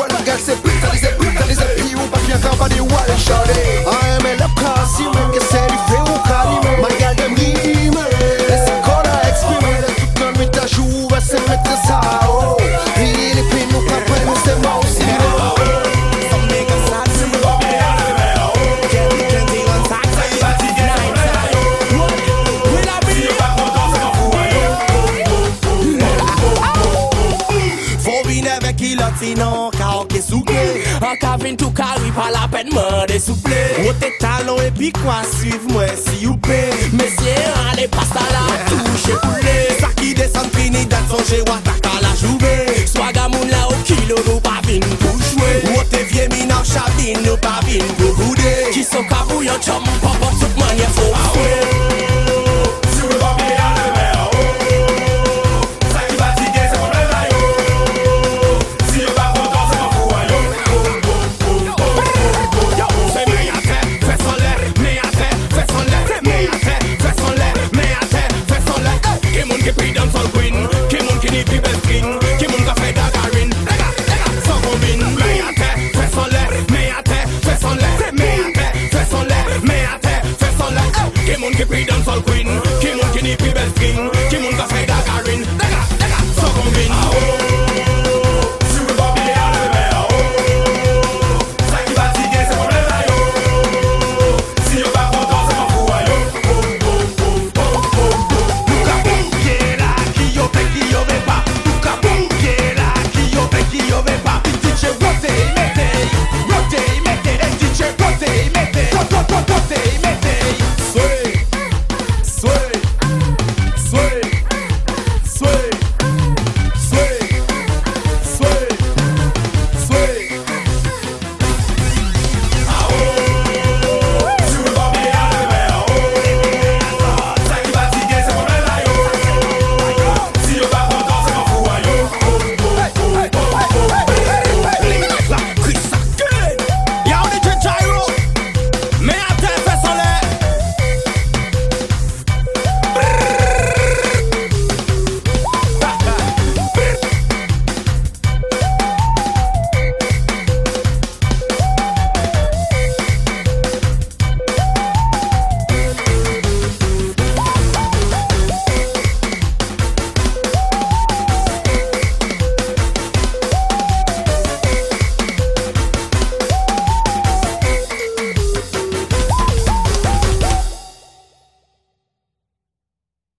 One girl say pretty, ou pas bien qu'en bas des walls, shawty. I am in the car, see me, que c'est du fait ou calime. My girl dem rime, laisse color exprimer. Tout le monde t'a joué, va se mettre ça, oh. Il est pin, nous pas prêt, nous c'est moi aussi. Sinon, car ok souple. En cabine tout carré, pas la peine de souple. Ou tes talons et puis quoi, suive-moi si vous plaît. Messieurs, allez, passe à la touche poulet. Ça qui descend fini dans son géo, attaque à la journée. Soit gamoun là au kilo, nous